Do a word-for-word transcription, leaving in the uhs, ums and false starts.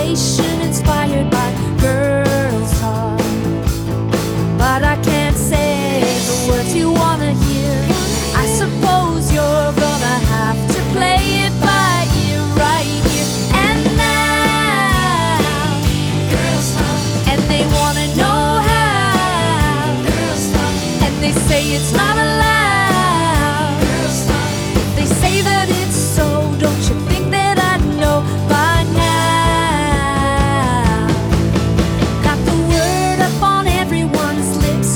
station inspired by girls talk, but I can't say the words you wanna hear. I suppose you're gonna have to play it by ear right here and now. Girls talk, and they wanna know how. Girls talk, and they say it's not